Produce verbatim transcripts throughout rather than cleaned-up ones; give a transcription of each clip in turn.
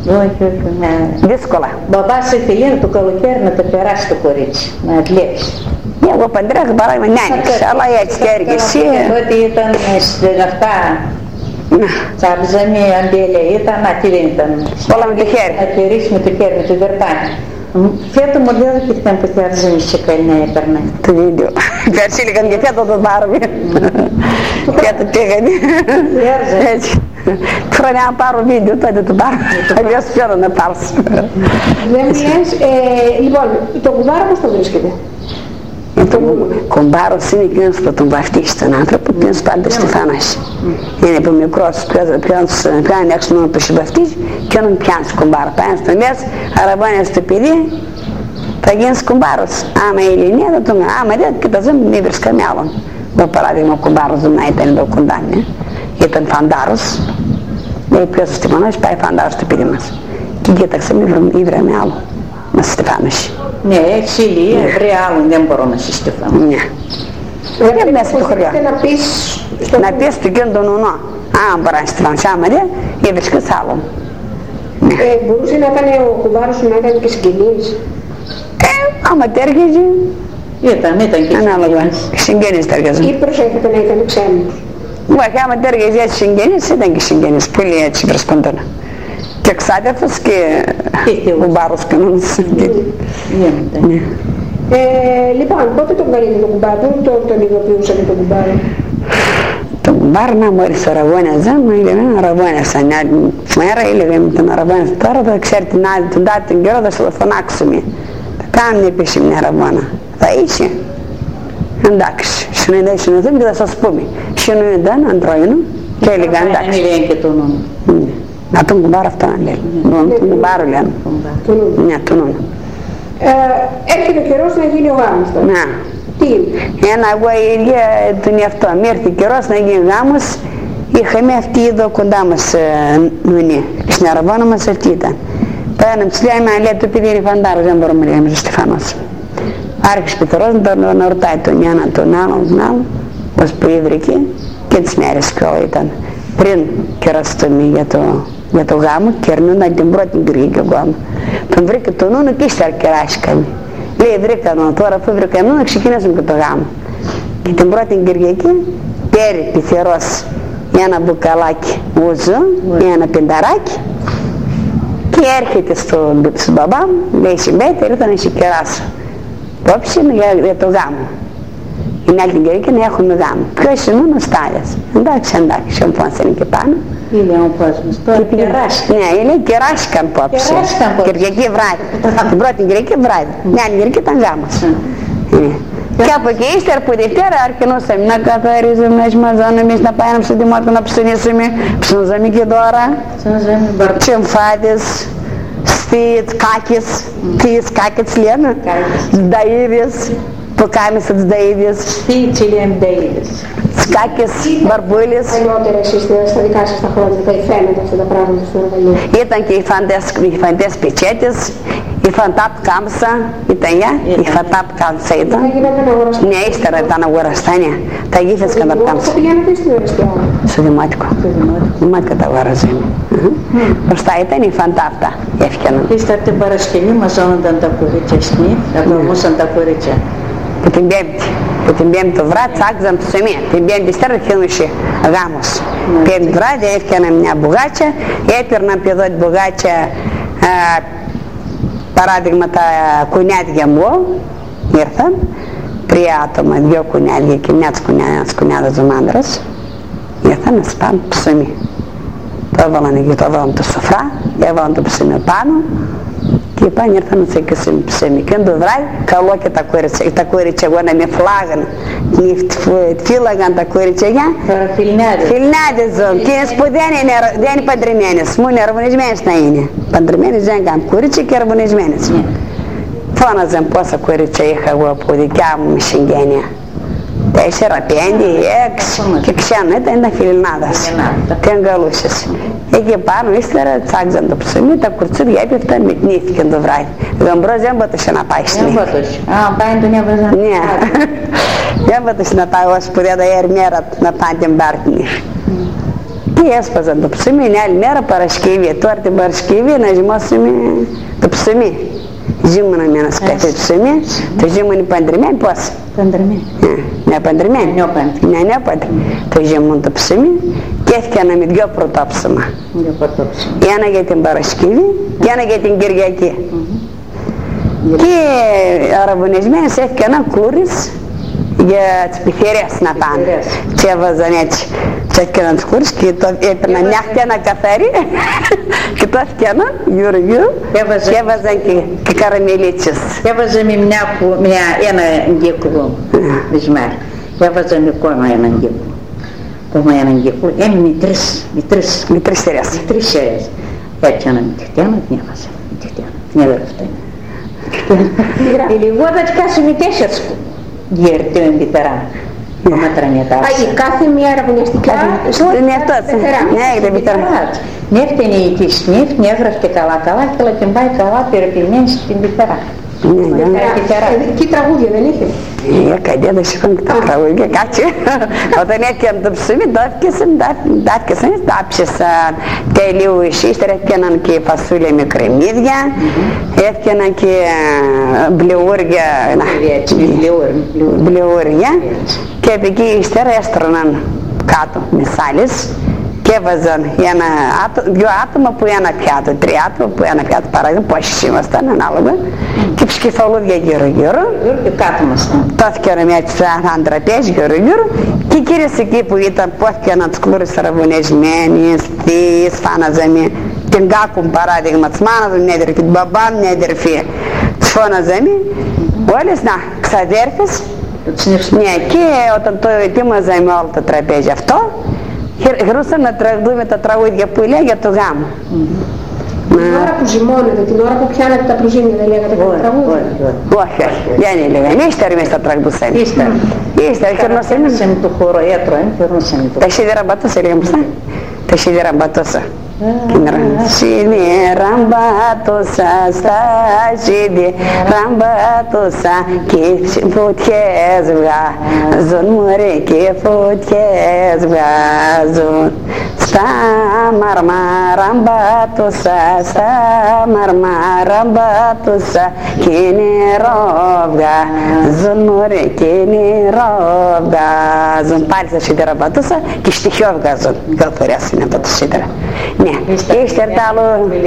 Όχι, όχι. Δύσκολα. Μπαμπάς ήθελε το καλοκαίρι να τα περάσει το κορίτσι, να αντλέψει. Εγώ παντρεύω παράδειγμα νιάνιξ, αλλά έτσι και έργεσαι. Ότι ήταν στην αυτά, τσάμπιζαμε αμπέλια, ήταν τι δεν ήταν. Όλα με το χέρι. Να τηρήσει με το χέρι, με το βερτάνι. Φέτο μου λέω και ήταν που θέλει шикарно έπαιρνε. Το βίντεο. Πέρσι έλεγαν και φέτο το πάρουμε. Φέτο πήγανε. Έτσι. Τώρα να πάρω βίντεο, τότε το πάρω. Αλλιώς φέτο να πάρω. Δεν μου λες, λοιπόν, το κουμπάρο πώς το βρίσκεται? Το κουμπάρος είναι εκείνος που τον βαφτίσει τον άνθρωπο, εκείνος πάντα στη θάναση. Είναι από μικρός, πιάνει έξω μόνο που σε βαφτίσει και όταν πιάνει κουμπάρο. Πάει στο μέσα, αραβώνει στο παιδί, θα γίνεις κουμπάρος. Άμα είναι ναι, θα τον άμα δεν, κοιτάζουμε, δεν βρίσκα μυαλό. Για παράδειγμα, ο κουμπάρος δεν ήταν εδώ κοντά, ήταν φαντάρος. Λέει ποιος ο Στεφανός, πάει φαντάρος στο παιδί μας. Και κοίταξε, ήβρε μυαλό, μας στη θάναση. Ναι, έτσι λέει, βρει άλλον, δεν μπορώ να συστηθώ. Ναι. Δεν μέσα στο χωριό. Να πεις στο... Να πεις του κέντρο νονό. Αν μπορεί να στεφανθεί, άμα δεν, έβρισκες άλλον. Μπορούσε να ήταν ο κουμπάρος σου να ήταν και συγγενείς? Ε, άμα τέργεζε. Ήταν, ήταν και συγγενείς. Συγγενείς τέργεζαν. Ή προσέχετε να ήταν ξένους? Όχι, άμα τέργεζε έτσι συγγενείς, ήταν και συγγενείς. Πολύ έτσι βρισκόντων. Και ξάδερφος και κουμπάρος κανόνας. Λοιπόν, πότε τον καλείτε τον κουμπάρο, πού τον ειδοποιούσατε τον κουμπάρο? Τον κουμπάρο να μόλις ο Ραβώνας δεν μου έλεγαν Ραβώνας σαν άλλη μέρα έλεγαν τον Ραβώνας τώρα θα ξέρει την άλλη τον τάδε τον καιρό θα σου το φωνάξουμε. Θα κάνουμε επίσης μια Ραβώνα. Θα είσαι. Εντάξει, συνοηθούμε και θα σας πούμε. Συνοηθούν αντρώινο και έλεγαν εντάξει. Να τον κουμπάρο αυτό να λέει. Τον κουμπάρο λένε. Ναι, τον νου. Έρχεται ο καιρός να γίνει ο γάμος τώρα. Ναι. Τι είναι? Ένα εγώ η ίδια τον εαυτό. Μ' έρθει καιρός να γίνει γάμος. Είχαμε αυτή εδώ κοντά μας νουνή. Στην Αραβώνα μας αυτή ήταν. Πέραμε τους λέμε, λέει το παιδί είναι φαντάρος, δεν μπορούμε να λέμε στο Στεφανός. Άρχισε πεθερός να ρωτάει τον ένα τον άλλο, τον άλλο, πως που ήβρηκε και τις μέρες και όλα ήταν. Πριν καιραστούμε για το, για το γάμο, κερνούνταν την πρώτη Κυριακή γάμο. Τον βρήκα τον νούνο και ύστερα κεράσικαμε. Λέει βρήκα νόνο, τώρα αφού βρήκα νόνο ξεκινήσαμε και το γάμο. Και την πρώτη Κυριακή πέρι πειθερός ένα μπουκαλάκι ούζο, ένα πενταράκι και έρχεται στον στο μπαμπά μου, λέει συμπέτη, ήρθα να σε κεράσω. Απόψε για, για το γάμο. Την άλλη την Κυριακή να έχουμε γάμο. Ποιος είναι ο Στάλιας. Εντάξει, εντάξει, συμφώνησαν και πάνω. Είναι ο κόσμος, τώρα κεράστηκαν. Ναι, είναι κεράστηκαν απόψε. Κυριακή βράδυ. Την πρώτη Κυριακή βράδυ. Την άλλη Κυριακή ήταν γάμος. Και από εκεί ύστερα που Δευτέρα αρχινούσαμε να καθαρίζουμε, να συμμαζώνουμε, εμείς να πάμε στο δημότιο να ψωνίσουμε. Ψωνίζαμε και τώρα. Τσιμφάδες, στις κάκες. Τι σκάκες λένε. Σδαΐδες. Που κάνουμε στις Δαΐδες. Τι λένε Δαΐδες. Σκάκες, μπαρμπούλες. Παλιότερα εσείς στα δικά σας τα χρόνια, τα υφαίνετε αυτά τα πράγματα στον Ορβαλιό. Ήταν και οι φαντές πετσέτες, η φαντάπ κάμψα, ήταν για, η φαντάπ κάμψα ήταν. Ναι, ύστερα ήταν αγοραστάνια. Τα γύφεσαν τα κάμψα. Θα πηγαίνετε στην Ορεστιά? Στο δημότικο. Δημότικο τα αγοραζάνε. Μπροστά ήταν η φαντάπτα, έφτιαναν. Ύστερα την Παρασκευή μαζώνονταν τα κορίτσια σκηνή, αγωνούσαν τα κορίτσια. Που την Πέμπτη, που την Πέμπτη το βράδυ τσάκιζαν το σημείο. Την Πέμπτη ύστερα αρχινούσε γάμος. Πέμπτη βράδυ έφτιαναν μια μπουγάτσα, έπαιρναν εδώ την μπουγάτσα, παράδειγμα τα κουνιάδια μου, ήρθαν, τρία άτομα, δυο κουνιάδια και μια κουνιάδα, ένας κουνιάδας ο άντρας, ήρθαν να σπάνε ψωμί. Το έβαλαν εκεί, το έβαλαν το σοφρά, έβαλαν το ψωμί πάνω, και πάνε ήρθαν να τσεκίσουν ψωμί. Και το βράδυ, καλό και τα κορίτσια, τα κορίτσια εγώ να με φλάγαν, φύλαγαν τα κορίτσια, φιλνάδες. Φιλνάδες ζουν, εκείνες που δεν είναι, δεν είναι παντρεμένες, μόνο αρμονισμένες να είναι. Παντρεμένες δεν κάνουν, κορίτσια και αρμονισμένες. Φώναζαν πόσα κορίτσια είχα εγώ από δικιά μου συγγένεια. Τέσσερα, πέντε, έξι και ξένα, ήταν τα φιλνάδας. Τι αγκαλούσες. Εκεί πάνω ύστερα τσάκιζαν το ψωμί, τα κουρτσούδια έπεφταν, μυτνήθηκαν το βράδυ. Γαμπρός δεν μπορούσε να πάει στην νύχτα. Α, πάει τον έβαζαν. Ναι. Δεν μπορούσε να πάει όσο που δεν τα έρμερα να πάει την πάρτινη. Και Και έσπαζαν το ψωμί, είναι άλλη μέρα Παρασκευή. Τώρα την Παρασκευή να ζυμώσουμε το ψωμί. Ζύμωνα με ένα σκάφι ψωμί, το ζύμωνε παντρεμένη πώς. Παντρεμένη. Μια παντρεμένη. Νεοπάντρη. Μια νεοπάντρη. Το ζύμωνε το ψωμί και έφτιαναμε δυο πρωτόψωμα. Δυο πρωτόψωμα. Ένα για την Παρασκευή και ένα για την Κυριακή. Mm-hmm. Και αραβωνισμένες έφτιαναν κούρες για τις πιθυρές να πάνε. Και έβαζαν έτσι. Και έφτιαναν τις κούρες και το έπαιρναν μια χτιάνα καθαρή και το έφτιαναν γύρω γύρω και έβαζαν και, και καραμελίτσες. Έβαζαμε μια, μια, ένα γκίκλο βυσμάρ. Έβαζαμε ακόμα έναν γκίκλο. Ακόμα έναν γκίκλο. Έμεινε τρεις. Με τρεις. Με τρεις σειρές. Με τρεις σειρές. Έφτιαναν τη χτιάνα, την έβαζα. Την χτιάνα. Την έβαζα αυτά. Или вот отказ με τέσσερις γέρτιον πιταρά. Α, η κάθε μία αραβωνιαστικά είναι αυτό. Ναι, είναι πιταρά. Νεύτενε η της νύφτ, νεύγραφτε καλά-καλά και την πάει καλά περιποιημένη στην πιταρά. Τι τραγούδια δεν είχε? Ε, καντιά δεν σηκώνει τα τραγούδια, κάτσε. Όταν έφτιαναν το ψωμί, το έφτιασαν, το άψεσαν τελείως. Ύστερα έφτιαναν και φασούλια με κρεμμύδια, έφτιαναν και μπλεούρια, μπλεούρια και από εκεί ύστερα έστρωναν κάτω με σάλες και έβαζαν ένα, δύο άτομα που ένα πιάτο, τρία άτομα που ένα πιάτο, παράδειγμα, πόσοι ήμασταν ανάλογα, και ψυχηθολούδια γύρω γύρω και κάτω ήμασταν. Το έφτιαναν έτσι σαν τραπέζι γύρω γύρω και οι κύριες εκεί που ήταν που έφτιαναν τις κλούρες αραβωνισμένες, τις φάναζαμε την κάκουν παράδειγμα της μάνας μου, μια αδερφή, την μπαμπά μου, μια αδερφή, τις φώναζαμε όλες, να, ξαδέρφες. Ναι, και όταν το ετοίμαζαμε όλο το τραπέζι αυτό, γρούσαν να τραγουδούμε τα τραγούδια που λέει για το γάμο. Την ώρα που ζυμώνετε, την ώρα που πιάνετε τα προζύμια, δεν λέγατε κανένα τραγούδι? Όχι, όχι, δεν έλεγαμε. Ύστερα εμείς τα τραγουδούσαμε. Ύστερα. Ύστερα, χαιρνώσαμε το χώρο έτρο, χαιρνώσαμε το χώρο. Τα σίδερα μπατώσα, λέγαμε σαν. Τα σίδερα μπατώσα. Σίδερα μπατώσα, στα σίδερα μπατώσα και φωτιές βγάζουν, μωρέ, και φωτιές βγάζουν. Στα μαρμάρα μπατώσα, στα μαρμάρα μπατώσα και νερό βγάζουν, μωρέ, και νερό βγάζουν. Πάλι στα σίδερα μπατώσα και στοιχείο βγάζουν. Πιο φορές είναι από τα σίδερα. Ναι, ύστερα τ' άλλο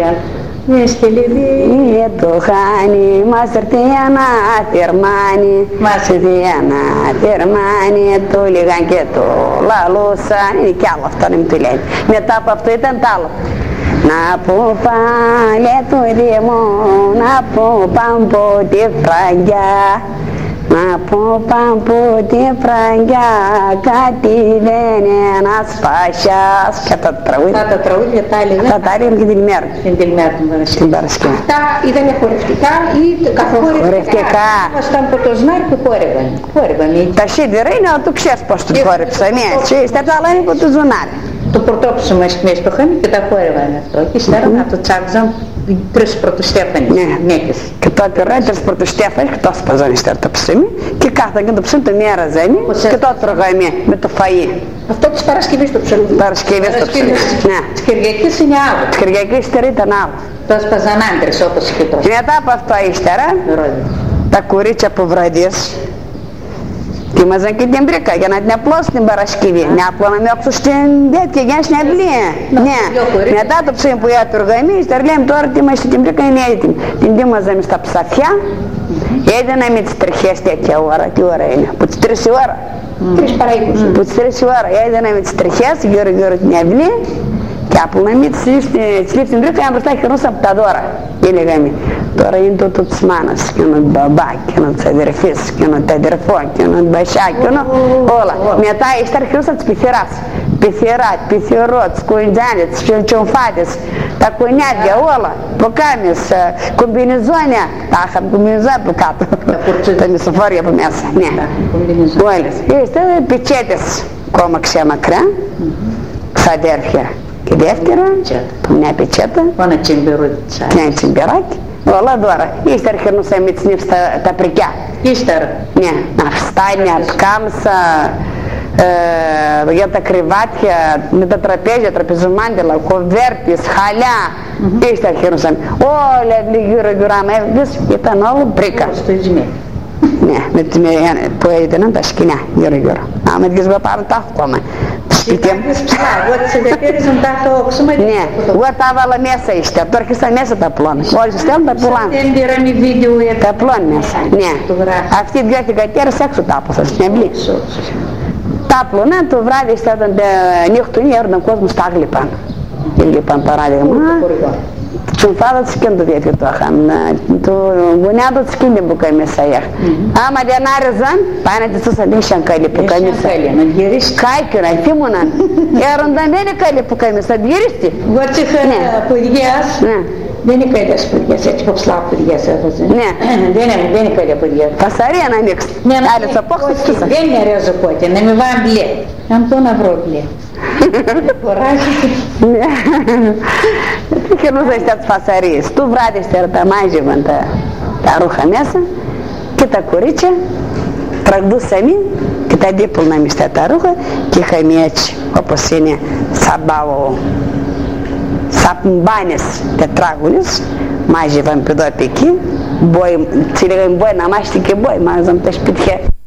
είναι το χάνει, μας έρθει ένα θερμάνι, μας έρθει ένα θερμάνι, το λέγαν και το λαλούσαν, είναι κι άλλο αυτό να μην το λένε. Μετά από αυτό ήταν τ' άλλο. Να πω πάλι το δήμο, να πω πάμπο τη φραγκιά, να πω πάμπο τη φραγκιά, κάτι δεν είναι ένας πασιάς. Και τα τραγούδια. Τα τραγούδια τα έλεγα. Τα έλεγα και την ημέρα. Την ημέρα την Παρασκευή. Αυτά ήταν χορευτικά ή καθόλου? Χορευτικά. Ήμασταν από το Σνάρι που χόρευαν. Τα σίδερα είναι, το ξέρεις πώς τους χόρεψαν. Στα άλλα είναι από το Ζωνάρι. Το πρωτόψωμα μας στο χαμί και τα χόρευαν αυτό. Και ύστερα να το τσάκζαν τρεις πρωτοστέφανες γυναίκες. Και τότε ρε τρεις πρωτοστέφανες και το σπαζαν ύστερα το ψήμι και κάθαν και το ψήμι το μία ραζένι και το τρώγαμε με το φαΐ. Αυτό της Παρασκευής το ψήμι. Παρασκευής το ψήμι. Της Κυριακής είναι άλλο. Της Κυριακής ύστερα ήταν άλλο. Το σπαζαν άντρες όπως και τόσο. Μετά από αυτό ύστερα τα κουρίτσια που βραδίες ετοίμαζαν και την μπρίκα για να την απλώσουν την Παρασκευή. Να απλώναμε όξω στην τέτοια για να συναυλία. Ναι. Μετά το ψήμι που έτρωγα εμείς, τώρα λέμε τώρα ετοίμαστε την μπρίκα, είναι έτοιμη. Την ετοίμαζαμε στα ψαφιά, έδιναμε τις τριχές τέτοια ώρα. Τι ώρα είναι? Από τις τρεις η ώρα. Τρεις παρά είκοσι. Από τις τρεις η ώρα έδιναμε τις τριχές γύρω γύρω την αυλή και απλώναμε τις λήψεις την μπρίκα, να μπροστά χαιρνούσαμε από τα δώρα. Έλεγαμε, τώρα είναι τούτο της μάνας, και είναι μπαμπά, και είναι της αδερφής, και είναι της αδερφό, και είναι μπασιά, και είναι όλα. Μετά ύστερα χειρούσαν της πιθυράς. Πιθυρά, πιθυρό, τις κουιντζάνες, τις τσομφάτες, τα κουνιάδια, όλα. Ποκάμες, κομπινιζόνια, τα είχαμε κομπινιζόνια από κάτω. Τα μισοφόρια από μέσα, ναι. Όλες. Ύστερα πιτσέτες, κόμαξε μακριά, ξαδέρφια. Και δεύτερα, μια πετσέτα, ένα τσιμπεράκι, όλα δώρα. Ύστερα χαιρνούσαμε τις νύφες τα πρικιά. Ύστερα. Ναι, να φτάνει, να κάμσα, uh, iată κρεβάτια, με τα τραπέζια, τραπεζομάντελα, κοβέρτες, χαλιά, ăștia Ierusalim. Olea de gură-gura mea, vezi, ήταν όλο πρίκα. Ναι, με τη που ήταν τα σκηνιά, γύρω-γύρω. Άμα τις βαπάρουν τα ακόμα. Σπίτια. Вот себе перезом так оксумать. Ναι, εγώ τα έβαλα μέσα ύστερα, τώρα ήρθα μέσα τα πλώνα. Όλοι στέλνουν τα πλώνα. Πήραμε βίντεο τα πλώνα μέσα, ναι. Αυτή η δυο θηκατέρες έξω τα άπαθα, στην εμπλή. Τα πλώνα, το βράδυ ύστερα νύχτουν, έρωναν κόσμο στα γλυπάν. Γλυπάν παράδειγμα. Când fata țindu de tot așa, tu buneadă ținde bucai mesaier. Ama de n-are zan, pana de sus adin și încăle bucai mesaier. Cai că n-ai fi mânan. Iar îndamene căle bucai mesaier, diristi. Горцы подъезд. Bine că ai de spune, să te popsla podijaz, razumem? Ne. Bine, bine că ai podijaz. Pasarija na mix. Ali sa pohti sa. Bine rezo pote, ne mi vam bile. Am to na vreo bile. Poražite. Ne. Că nu să știați pasarije. Tu vrade ste ta mai живanta. Ta ruha mesa, kita kurice, tragdu sami, kita dipul na mista ta ruha, ki hamieci, oposine, sabavo. Sapmbanes te tragulis, mai живем pe doi pe chi, boi, ține în boi, n-am mai știi că boi, mai zăm te șpithe.